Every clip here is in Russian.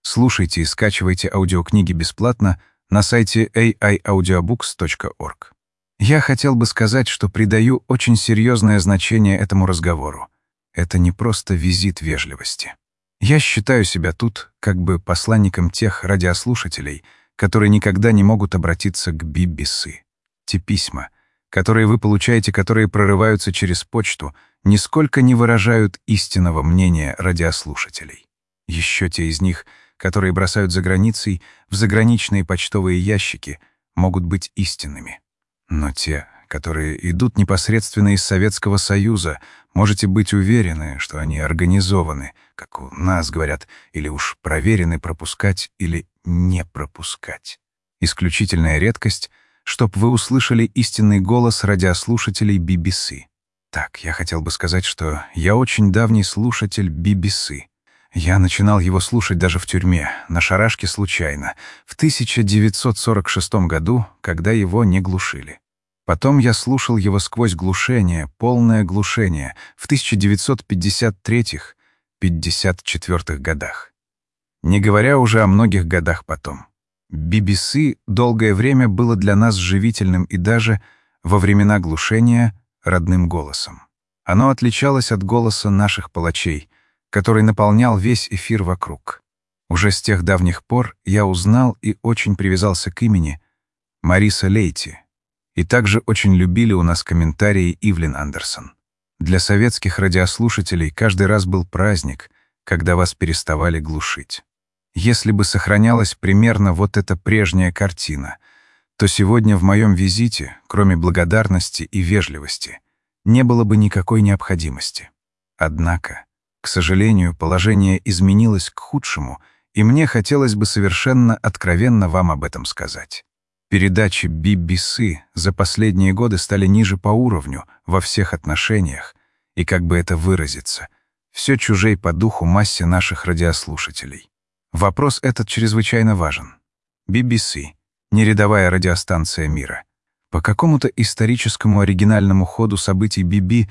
Слушайте и скачивайте аудиокниги бесплатно на сайте aiaudiobooks.org. Я хотел бы сказать, что придаю очень серьезное значение этому разговору. Это не просто визит вежливости. Я считаю себя тут как бы посланником тех радиослушателей, которые никогда не могут обратиться к BBC. Те письма, которые вы получаете, которые прорываются через почту, нисколько не выражают истинного мнения радиослушателей. Еще те из них, которые бросают за границей в заграничные почтовые ящики, могут быть истинными. Но те, которые идут непосредственно из Советского Союза, можете быть уверены, что они организованы, как у нас говорят, или уж проверены пропускать или не пропускать. Исключительная редкость, чтоб вы услышали истинный голос радиослушателей BBC. Так, я хотел бы сказать, что я очень давний слушатель BBC. Я начинал его слушать даже в тюрьме, на шарашке случайно, в 1946 году, когда его не глушили. Потом я слушал его сквозь глушение, полное глушение, в 1953-54 годах. Не говоря уже о многих годах потом. BBC долгое время было для нас живительным и даже, во времена глушения, родным голосом. Оно отличалось от голоса наших палачей, который наполнял весь эфир вокруг. Уже с тех давних пор я узнал и очень привязался к имени Мариса Лейти. И также очень любили у нас комментарии Ивлин Андерсон. Для советских радиослушателей каждый раз был праздник, когда вас переставали глушить. Если бы сохранялась примерно вот эта прежняя картина, то сегодня в моем визите, кроме благодарности и вежливости, не было бы никакой необходимости. Однако, к сожалению, положение изменилось к худшему, и мне хотелось бы совершенно откровенно вам об этом сказать. Передачи BBC за последние годы стали ниже по уровню во всех отношениях, и, как бы это выразиться, все чужей по духу массе наших радиослушателей. Вопрос этот чрезвычайно важен. BBC — не рядовая радиостанция мира. По какому-то историческому оригинальному ходу событий BBC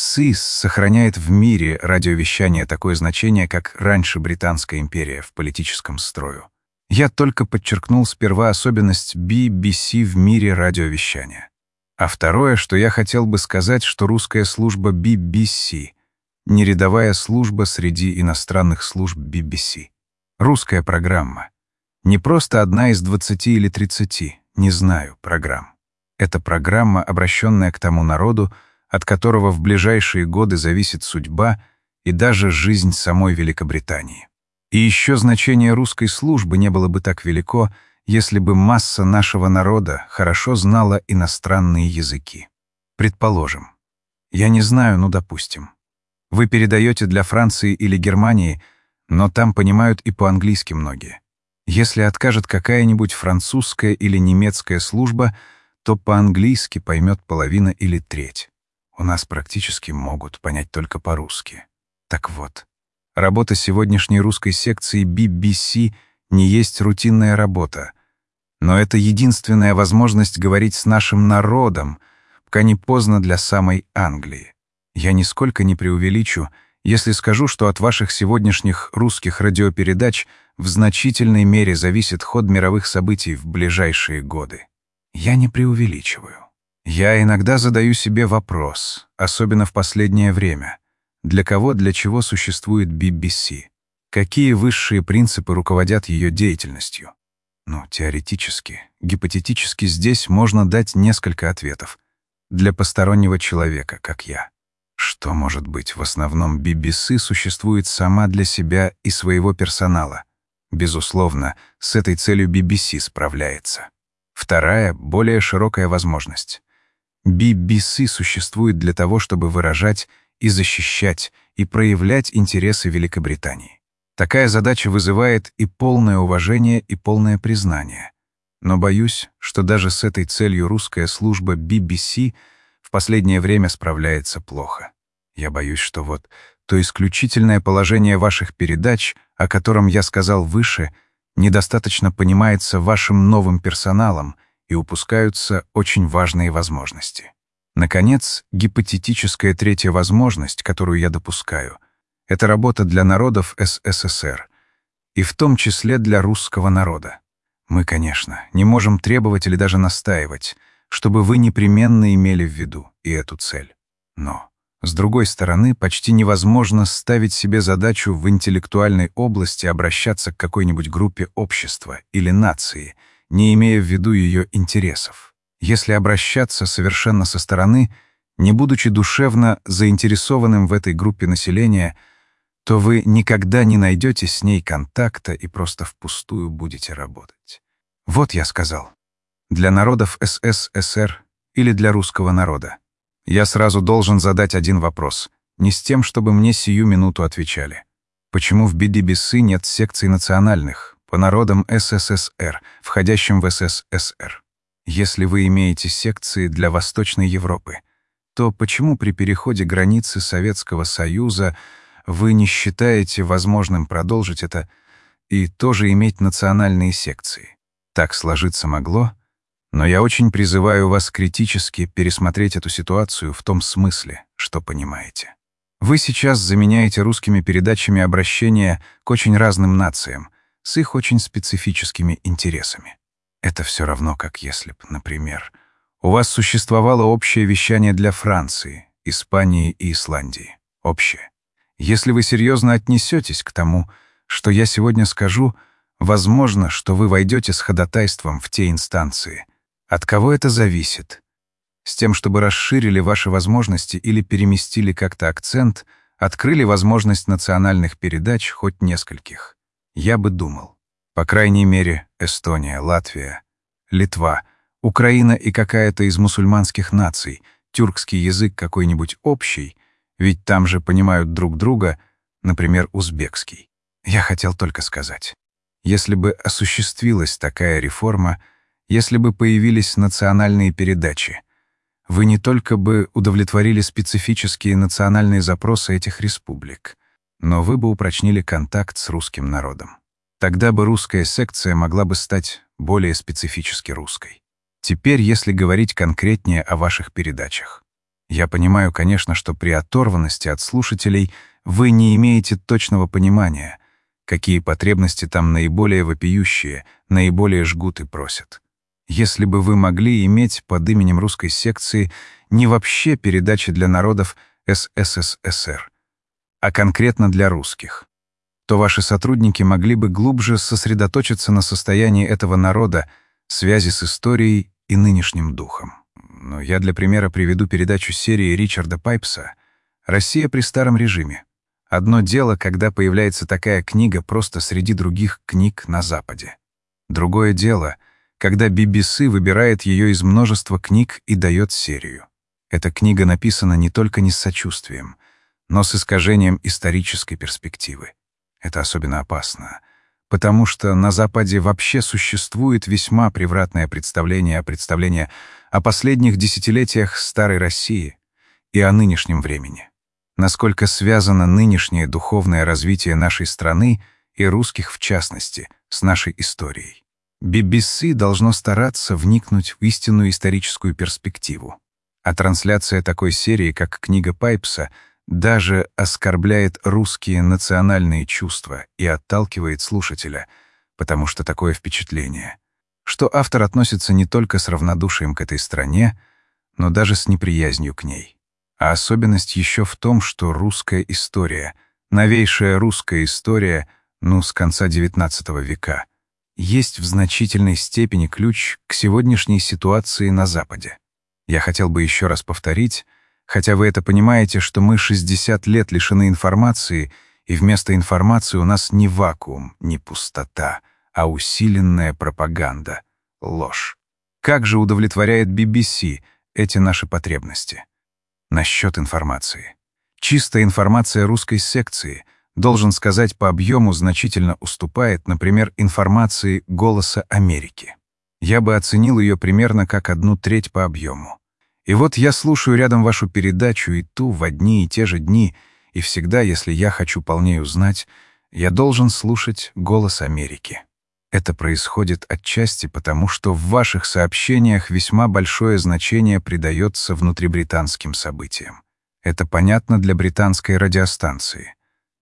сохраняет в мире радиовещание такое значение, как раньше Британская империя в политическом строю. Я только подчеркнул сперва особенность BBC в мире радиовещания. А второе, что я хотел бы сказать, что русская служба BBC — не рядовая служба среди иностранных служб BBC. Русская программа. Не просто одна из 20 или 30, не знаю, программ. Это программа, обращенная к тому народу, от которого в ближайшие годы зависит судьба и даже жизнь самой Великобритании. И еще значение русской службы не было бы так велико, если бы масса нашего народа хорошо знала иностранные языки. Предположим. Я не знаю, ну допустим. Вы передаете для Франции или Германии, но там понимают и по-английски многие. Если откажет какая-нибудь французская или немецкая служба, то по-английски поймет половина или треть. У нас практически могут понять только по-русски. Так вот, работа сегодняшней русской секции BBC не есть рутинная работа, но это единственная возможность говорить с нашим народом, пока не поздно для самой Англии. Я нисколько не преувеличу, если скажу, что от ваших сегодняшних русских радиопередач в значительной мере зависит ход мировых событий в ближайшие годы. Я не преувеличиваю. Я иногда задаю себе вопрос, особенно в последнее время, для кого, для чего существует BBC? Какие высшие принципы руководят ее деятельностью? Ну, теоретически, гипотетически здесь можно дать несколько ответов. Для постороннего человека, как я. Что, может быть, в основном BBC существует сама для себя и своего персонала? Безусловно, с этой целью BBC справляется. Вторая, более широкая возможность. BBC существует для того, чтобы выражать и защищать, и проявлять интересы Великобритании. Такая задача вызывает и полное уважение, и полное признание. Но боюсь, что даже с этой целью русская служба BBC в последнее время справляется плохо. Я боюсь, что вот то исключительное положение ваших передач, о котором я сказал выше, недостаточно понимается вашим новым персоналом, и упускаются очень важные возможности. Наконец, гипотетическая третья возможность, которую я допускаю, это работа для народов СССР. и в том числе для русского народа. Мы, конечно, не можем требовать или даже настаивать, чтобы вы непременно имели в виду и эту цель. Но, с другой стороны, почти невозможно ставить себе задачу в интеллектуальной области обращаться к какой-нибудь группе общества или нации, не имея в виду ее интересов. Если обращаться совершенно со стороны, не будучи душевно заинтересованным в этой группе населения, то вы никогда не найдете с ней контакта и просто впустую будете работать. Вот я сказал. Для народов СССР или для русского народа. Я сразу должен задать один вопрос, не с тем, чтобы мне сию минуту отвечали. Почему в BBC нет секций национальных, по народам СССР, входящим в СССР? Если вы имеете секции для Восточной Европы, то почему при переходе границы Советского Союза вы не считаете возможным продолжить это и тоже иметь национальные секции? Так сложиться могло, но я очень призываю вас критически пересмотреть эту ситуацию в том смысле, что понимаете. Вы сейчас заменяете русскими передачами обращения к очень разным нациям с их очень специфическими интересами. Это все равно, как если б, например, у вас существовало общее вещание для Франции, Испании и Исландии. Общее. Если вы серьезно отнесетесь к тому, что я сегодня скажу, возможно, что вы войдете с ходатайством в те инстанции. От кого это зависит? С тем, чтобы расширили ваши возможности или переместили как-то акцент, открыли возможность национальных передач хоть нескольких. Я бы думал. По крайней мере, Эстония, Латвия, Литва, Украина и какая-то из мусульманских наций, тюркский язык какой-нибудь общий, ведь там же понимают друг друга, например, узбекский. Я хотел только сказать, если бы осуществилась такая реформа, если бы появились национальные передачи, вы не только бы удовлетворили специфические национальные запросы этих республик, но вы бы упрочнили контакт с русским народом. Тогда бы русская секция могла бы стать более специфически русской. Теперь, если говорить конкретнее о ваших передачах. Я понимаю, конечно, что при оторванности от слушателей вы не имеете точного понимания, какие потребности там наиболее вопиющие, наиболее жгут и просят. Если бы вы могли иметь под именем русской секции не вообще передачи для народов СССР, а конкретно для русских, то ваши сотрудники могли бы глубже сосредоточиться на состоянии этого народа, связи с историей и нынешним духом. Но я для примера приведу передачу серии Ричарда Пайпса «Россия при старом режиме». Одно дело, когда появляется такая книга просто среди других книг на Западе. Другое дело, когда BBC выбирает ее из множества книг и дает серию. Эта книга написана не только не с сочувствием, но с искажением исторической перспективы. Это особенно опасно, потому что на Западе вообще существует весьма превратное представление о последних десятилетиях старой России и о нынешнем времени. Насколько связано нынешнее духовное развитие нашей страны и русских в частности с нашей историей. BBC должно стараться вникнуть в истинную историческую перспективу. А трансляция такой серии, как книга Пайпса, даже оскорбляет русские национальные чувства и отталкивает слушателя, потому что такое впечатление, что автор относится не только с равнодушием к этой стране, но даже с неприязнью к ней. А особенность еще в том, что русская история, новейшая русская история, с конца XIX века, есть в значительной степени ключ к сегодняшней ситуации на Западе. Я хотел бы еще раз повторить, хотя вы это понимаете, что мы 60 лет лишены информации, и вместо информации у нас не вакуум, не пустота, а усиленная пропаганда, ложь. Как же удовлетворяет BBC эти наши потребности? Насчет информации. Чистая информация русской секции, должен сказать, по объему значительно уступает, например, информации «Голоса Америки». Я бы оценил ее примерно как 1/3 по объему. И вот я слушаю рядом вашу передачу и ту в одни и те же дни, и всегда, если я хочу полнее узнать, я должен слушать «Голос Америки». Это происходит отчасти потому, что в ваших сообщениях весьма большое значение придается внутрибританским событиям. Это понятно для британской радиостанции.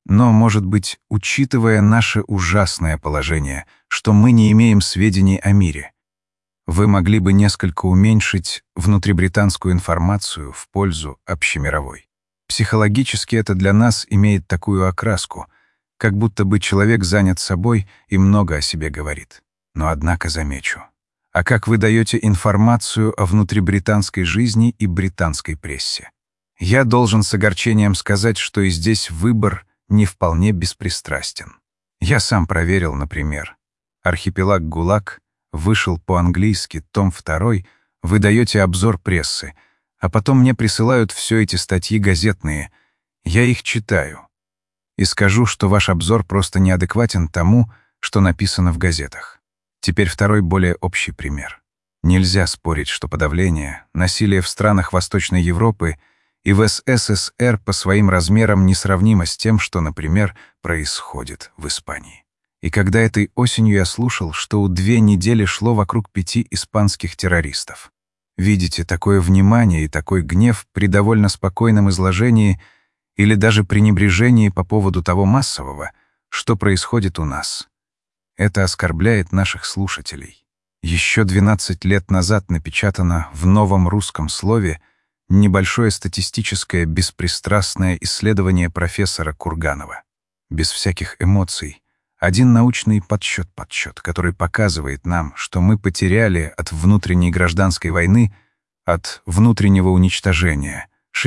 Но, может быть, учитывая наше ужасное положение, что мы не имеем сведений о мире, вы могли бы несколько уменьшить внутрибританскую информацию в пользу общемировой. Психологически это для нас имеет такую окраску, как будто бы человек занят собой и много о себе говорит. Но однако замечу. А как вы даете информацию о внутрибританской жизни и британской прессе? Я должен с огорчением сказать, что и здесь выбор не вполне беспристрастен. Я сам проверил, например. «Архипелаг ГУЛАГ» вышел по-английски, том 2, вы даете обзор прессы, а потом мне присылают все эти статьи газетные. Я их читаю. И скажу, что ваш обзор просто неадекватен тому, что написано в газетах. Теперь второй, более общий пример. Нельзя спорить, что подавление, насилие в странах Восточной Европы и в СССР по своим размерам несравнимо с тем, что, например, происходит в Испании. И когда этой осенью я слушал, что 2 недели шло вокруг 5 испанских террористов. Видите, такое внимание и такой гнев при довольно спокойном изложении или даже пренебрежении по поводу того массового, что происходит у нас. Это оскорбляет наших слушателей. Еще 12 лет назад напечатано в «Новом русском слове» небольшое статистическое беспристрастное исследование профессора Курганова. Без всяких эмоций. Один научный подсчет, который показывает нам, что мы потеряли от внутренней гражданской войны, от внутреннего уничтожения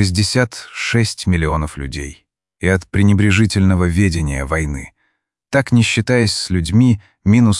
66 миллионов людей, и от пренебрежительного ведения войны, так не считаясь с людьми минус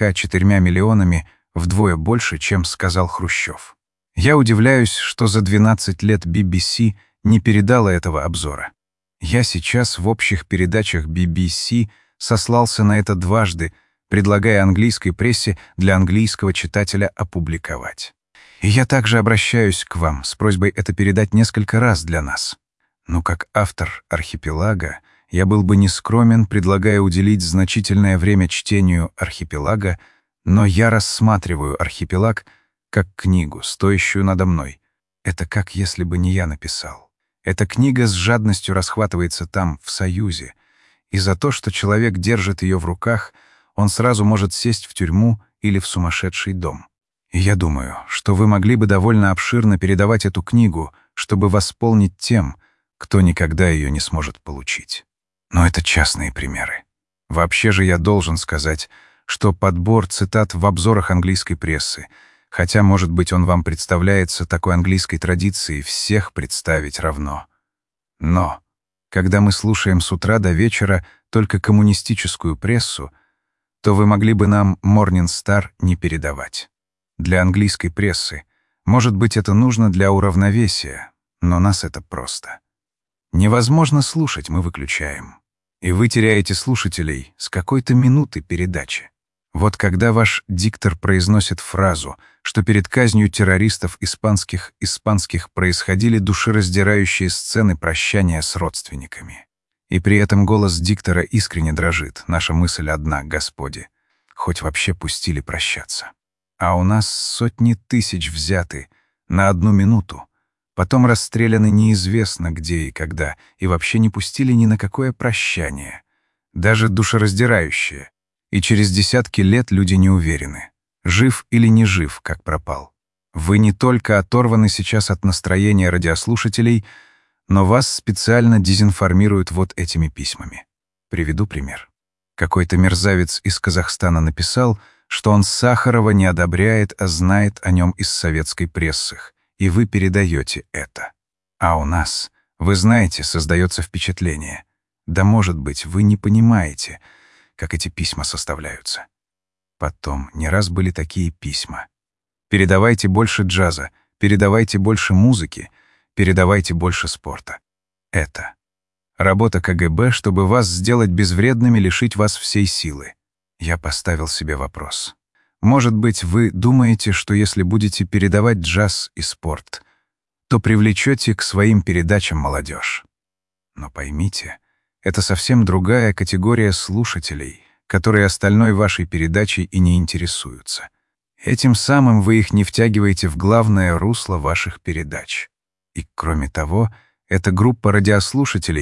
44 миллионами, вдвое больше, чем сказал Хрущев. Я удивляюсь, что за 12 лет BBC не передала этого обзора. Я сейчас в общих передачах BBC сослался на это дважды, предлагая английской прессе для английского читателя опубликовать. И я также обращаюсь к вам с просьбой это передать несколько раз для нас. Но как автор «Архипелага» я был бы нескромен, предлагая уделить значительное время чтению «Архипелага», но я рассматриваю «Архипелаг» как книгу, стоящую надо мной. Это как если бы не я написал. Эта книга с жадностью расхватывается там, в Союзе, и за то, что человек держит ее в руках, он сразу может сесть в тюрьму или в сумасшедший дом. И я думаю, что вы могли бы довольно обширно передавать эту книгу, чтобы восполнить тем, кто никогда ее не сможет получить. Но это частные примеры. Вообще же я должен сказать, что подбор цитат в обзорах английской прессы, хотя, может быть, он вам представляется такой английской традицией всех представить равно. Но когда мы слушаем с утра до вечера только коммунистическую прессу, то вы могли бы нам Morning Star не передавать. Для английской прессы, может быть, это нужно для уравновесия, но нас это просто. Невозможно слушать, мы выключаем. И вы теряете слушателей с какой-то минуты передачи. Вот когда ваш диктор произносит фразу, что перед казнью террористов испанских происходили душераздирающие сцены прощания с родственниками. И при этом голос диктора искренне дрожит, наша мысль одна, Господи, хоть вообще пустили прощаться. А у нас сотни тысяч взяты на 1 минуту, потом расстреляны неизвестно где и когда, и вообще не пустили ни на какое прощание, даже душераздирающее. И через десятки лет люди не уверены, жив или не жив, как пропал. Вы не только оторваны сейчас от настроения радиослушателей, но вас специально дезинформируют вот этими письмами. Приведу пример. Какой-то мерзавец из Казахстана написал, что он Сахарова не одобряет, а знает о нем из советской прессы, и вы передаете это. А у нас, вы знаете, создается впечатление. Да, может быть, вы не понимаете, как эти письма составляются. Потом не раз были такие письма. Передавайте больше джаза, передавайте больше музыки, передавайте больше спорта. Это работа КГБ, чтобы вас сделать безвредными, лишить вас всей силы. Я поставил себе вопрос. Может быть, вы думаете, что если будете передавать джаз и спорт, то привлечете к своим передачам молодежь. Но поймите, это совсем другая категория слушателей, которые остальной вашей передачей и не интересуются. Этим самым вы их не втягиваете в главное русло ваших передач. И, кроме того, эта группа радиослушателей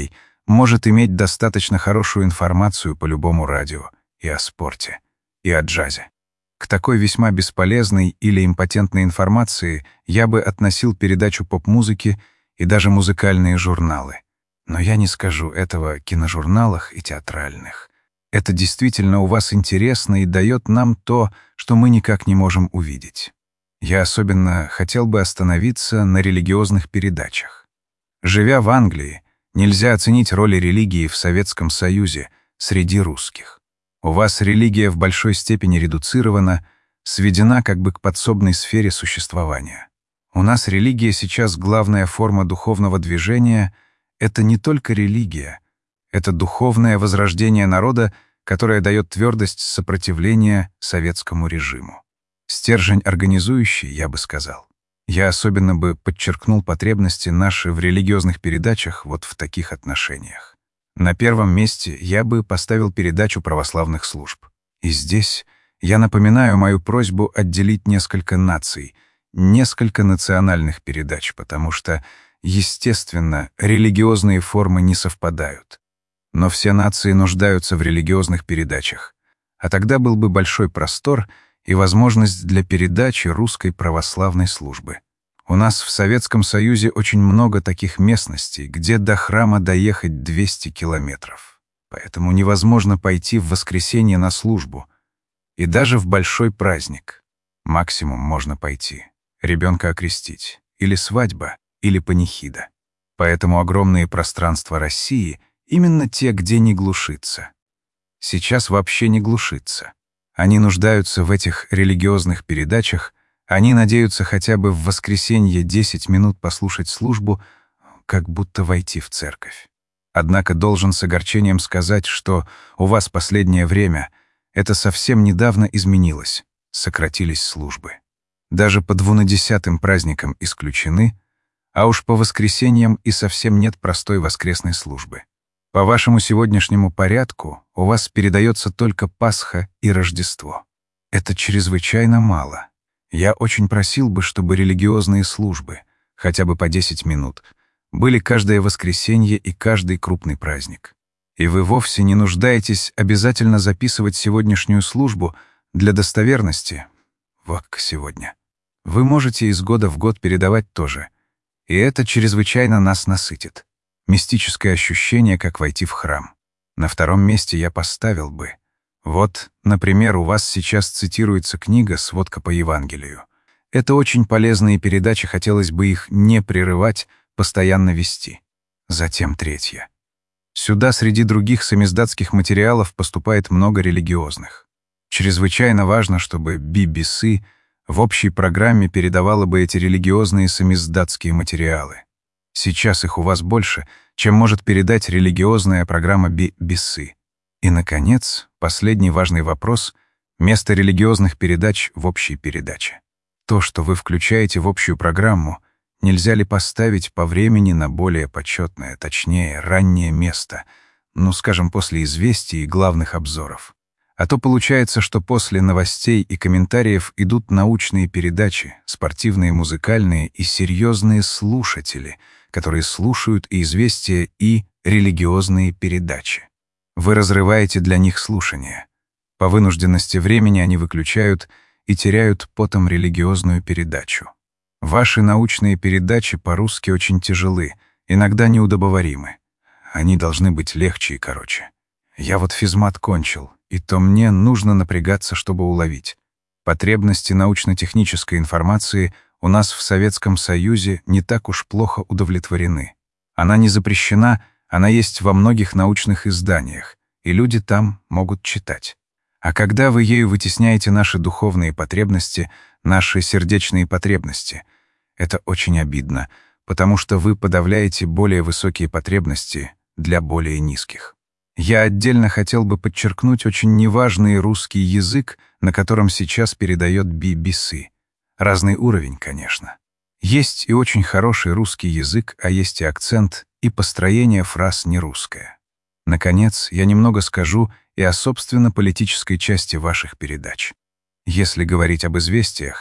может иметь достаточно хорошую информацию по любому радио и о спорте, и о джазе. К такой весьма бесполезной или импотентной информации я бы относил передачу поп-музыки и даже музыкальные журналы. Но я не скажу этого о киножурналах и театральных. Это действительно у вас интересно и дает нам то, что мы никак не можем увидеть. Я особенно хотел бы остановиться на религиозных передачах. Живя в Англии, нельзя оценить роли религии в Советском Союзе среди русских. У вас религия в большой степени редуцирована, сведена как бы к подсобной сфере существования. У нас религия сейчас главная форма духовного движения — это не только религия, это духовное возрождение народа, которое дает твердость сопротивления советскому режиму. Стержень организующий, я бы сказал. Я особенно бы подчеркнул потребности наши в религиозных передачах вот в таких отношениях. На первом месте я бы поставил передачу православных служб. И здесь я напоминаю мою просьбу отделить несколько наций, несколько национальных передач, потому что, естественно, религиозные формы не совпадают. Но все нации нуждаются в религиозных передачах. А тогда был бы большой простор и возможность для передачи русской православной службы. У нас в Советском Союзе очень много таких местностей, где до храма доехать 200 километров. Поэтому невозможно пойти в воскресенье на службу. И даже в большой праздник. Максимум можно пойти. Ребенка окрестить. Или свадьба, или панихида. Поэтому огромные пространства России — именно те, где не глушится. Сейчас вообще не глушится. Они нуждаются в этих религиозных передачах, они надеются хотя бы в воскресенье 10 минут послушать службу, как будто войти в церковь. Однако должен с огорчением сказать, что у вас последнее время это совсем недавно изменилось, сократились службы. Даже по 12-м праздникам исключены, а уж по воскресеньям и совсем нет простой воскресной службы. По вашему сегодняшнему порядку у вас передается только Пасха и Рождество. Это чрезвычайно мало. Я очень просил бы, чтобы религиозные службы, хотя бы по 10 минут, были каждое воскресенье и каждый крупный праздник. И вы вовсе не нуждаетесь обязательно записывать сегодняшнюю службу для достоверности. Вот как сегодня. Вы можете из года в год передавать тоже. И это чрезвычайно нас насытит. Мистическое ощущение, как войти в храм. На втором месте я поставил бы. Вот, например, у вас сейчас цитируется книга «Сводка по Евангелию». Это очень полезные передачи, хотелось бы их не прерывать, постоянно вести. Затем третья. Сюда среди других самиздатских материалов поступает много религиозных. Чрезвычайно важно, чтобы BBC в общей программе передавала бы эти религиозные самиздатские материалы. Сейчас их у вас больше, чем может передать религиозная программа BBC. И, наконец, последний важный вопрос — место религиозных передач в общей передаче. То, что вы включаете в общую программу, нельзя ли поставить по времени на более почетное, точнее, раннее место, скажем, после известий и главных обзоров? А то получается, что после новостей и комментариев идут научные передачи, спортивные, музыкальные и серьезные слушатели, которые слушают и известия, и религиозные передачи. Вы разрываете для них слушание. По вынужденности времени они выключают и теряют потом религиозную передачу. Ваши научные передачи по-русски очень тяжелы, иногда неудобоваримы. Они должны быть легче и короче. Я вот физмат кончил, и то мне нужно напрягаться, чтобы уловить. Потребности научно-технической информации у нас в Советском Союзе не так уж плохо удовлетворены. Она не запрещена, она есть во многих научных изданиях, и люди там могут читать. А когда вы ею вытесняете наши духовные потребности, наши сердечные потребности, это очень обидно, потому что вы подавляете более высокие потребности для более низких. Я отдельно хотел бы подчеркнуть очень неважный русский язык, на котором сейчас передает BBC. Разный уровень, конечно. Есть и очень хороший русский язык, а есть и акцент, и построение фраз нерусское. Наконец, я немного скажу и о собственно политической части ваших передач. Если говорить об известиях,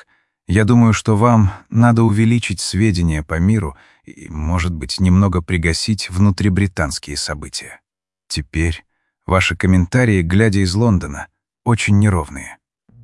Я думаю, что вам надо увеличить сведения по миру и, может быть, немного пригасить внутрибританские события. Теперь ваши комментарии, глядя из Лондона, очень неровные.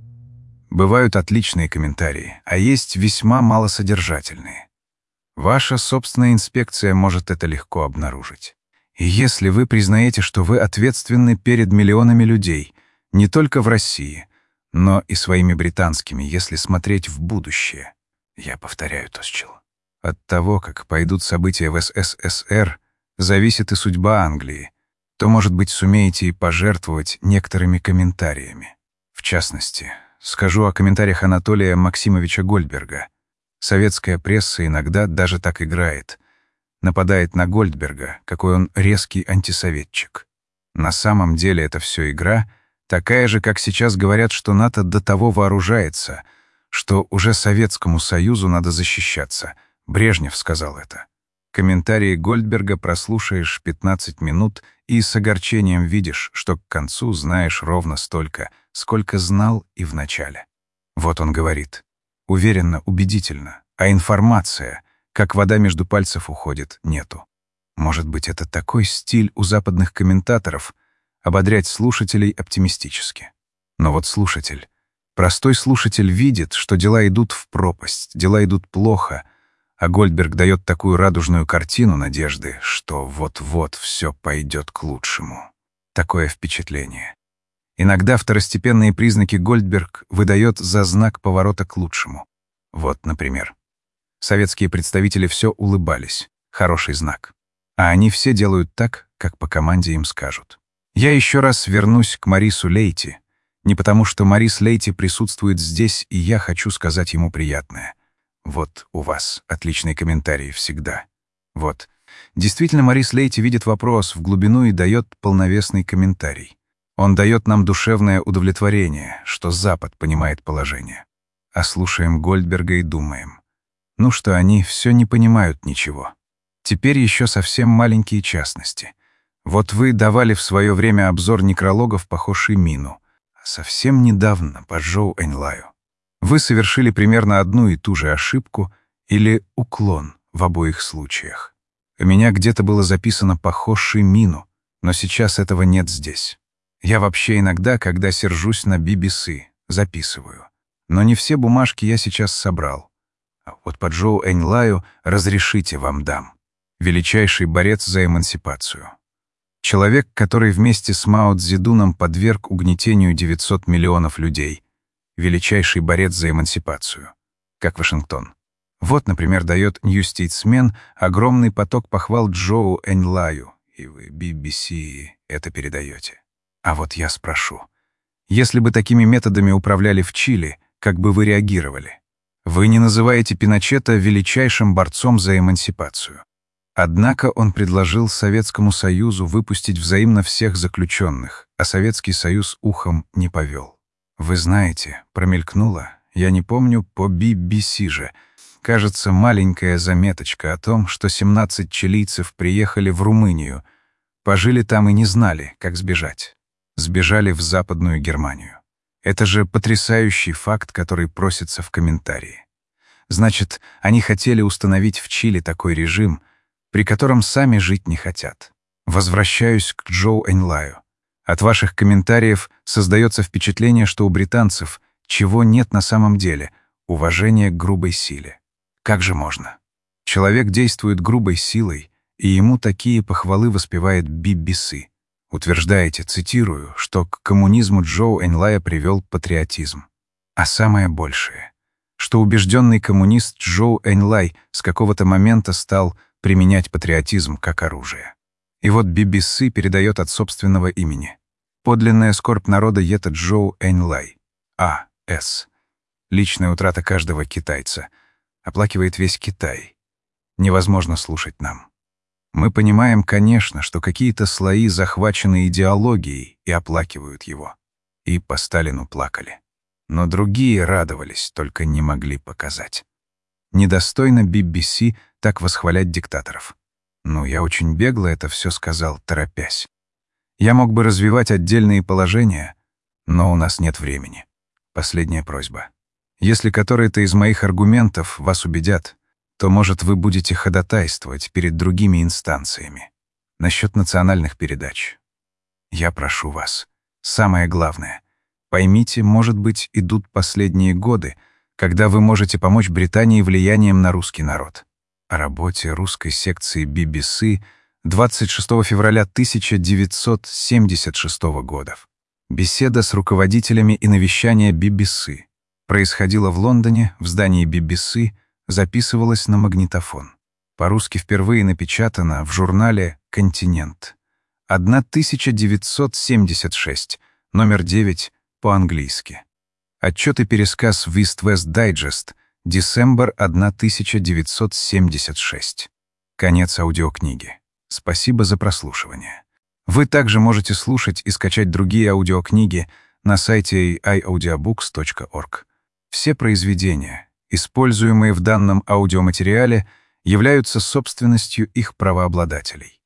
Бывают отличные комментарии, а есть весьма малосодержательные. Ваша собственная инспекция может это легко обнаружить. И если вы признаете, что вы ответственны перед миллионами людей, не только в России, но и своими британскими, если смотреть в будущее, я повторяю, Тосчил, от того, как пойдут события в СССР, зависит и судьба Англии, то, может быть, сумеете и пожертвовать некоторыми комментариями. В частности, скажу о комментариях Анатолия Максимовича Гольдберга. Советская пресса иногда даже так играет. Нападает на Гольдберга, какой он резкий антисоветчик. На самом деле это все игра, такая же, как сейчас говорят, что НАТО до того вооружается, что уже Советскому Союзу надо защищаться. Брежнев сказал это. Комментарии Гольдберга прослушаешь 15 минут и с огорчением видишь, что к концу знаешь ровно столько, сколько знал и в начале. Вот он говорит. Уверенно, убедительно. А информация, как вода между пальцев уходит, нету. Может быть, это такой стиль у западных комментаторов — ободрять слушателей оптимистически. Но вот слушатель, простой слушатель видит, что дела идут в пропасть, дела идут плохо, а Гольдберг дает такую радужную картину надежды, что вот-вот все пойдет к лучшему. Такое впечатление. Иногда второстепенные признаки Гольдберг выдает за знак поворота к лучшему. Вот, например. Советские представители все улыбались. Хороший знак. А они все делают так, как по команде им скажут. Я еще раз вернусь к Марису Лейти. Не потому, что Марис Лейти присутствует здесь, и я хочу сказать ему приятное. Вот у вас отличный комментарий всегда. Вот. Действительно, Марис Лейти видит вопрос в глубину и дает полновесный комментарий. Он дает нам душевное удовлетворение, что Запад понимает положение. А слушаем Гольдберга и думаем. Ну что, они все не понимают ничего. Теперь еще совсем маленькие частности. Вот вы давали в свое время обзор некрологов по Хо Ши Мину, а совсем недавно по Джоу Эньлаю. Вы совершили примерно одну и ту же ошибку или уклон в обоих случаях. У меня где-то было записано по Хо Ши Мину, но сейчас этого нет здесь. Я вообще иногда, когда сержусь на BBC, записываю. Но не все бумажки я сейчас собрал. А вот по Джоу Эньлаю разрешите вам дам. Величайший борец за эмансипацию. Человек, который вместе с Мао Цзэдуном подверг угнетению 900 миллионов людей. Величайший борец за эмансипацию. Как Вашингтон. Вот, например, дает New Statesman огромный поток похвал Джоу Эньлаю, и вы BBC это передаете. А вот я спрошу. Если бы такими методами управляли в Чили, как бы вы реагировали? Вы не называете Пиночета величайшим борцом за эмансипацию. Однако он предложил Советскому Союзу выпустить взаимно всех заключенных, а Советский Союз ухом не повел. Вы знаете, промелькнуло, я не помню, по BBC же, кажется, маленькая заметочка о том, что 17 чилийцев приехали в Румынию, пожили там и не знали, как сбежать. Сбежали в Западную Германию. Это же потрясающий факт, который просится в комментарии. Значит, они хотели установить в Чили такой режим, при котором сами жить не хотят. Возвращаюсь к Джоу Эньлаю. От ваших комментариев создается впечатление, что у британцев, чего нет на самом деле, уважение к грубой силе. Как же можно? Человек действует грубой силой, и ему такие похвалы воспевает BBC. Утверждаете, цитирую, что к коммунизму Джоу Эньлая привел патриотизм. А самое большее, что убежденный коммунист Джоу Эньлай с какого-то момента стал применять патриотизм как оружие. И вот BBC передает от собственного имени. Подлинная скорбь народа Йета Джоу Эньлай. А.С. Личная утрата каждого китайца. Оплакивает весь Китай. Невозможно слушать нам. Мы понимаем, конечно, что какие-то слои захвачены идеологией и оплакивают его. И по Сталину плакали. Но другие радовались, только не могли показать. Недостойно BBC так восхвалять диктаторов. Ну, я очень бегло это все сказал, торопясь. Я мог бы развивать отдельные положения, но у нас нет времени. Последняя просьба. Если которые-то из моих аргументов вас убедят, то, может, вы будете ходатайствовать перед другими инстанциями. Насчет национальных передач. Я прошу вас. Самое главное. Поймите, может быть, идут последние годы, когда вы можете помочь Британии влиянием на русский народ. О работе русской секции BBC 26 февраля 1976 года. Беседа с руководителями и навещание BBC. Происходило в Лондоне, в здании BBC, записывалось на магнитофон. По-русски впервые напечатано в журнале «Континент». 1976, номер 9, по-английски. Отчет и пересказ в East West Digest, Декабрь 1976. Конец аудиокниги. Спасибо за прослушивание. Вы также можете слушать и скачать другие аудиокниги на сайте iaudiobooks.org. Все произведения, используемые в данном аудиоматериале, являются собственностью их правообладателей.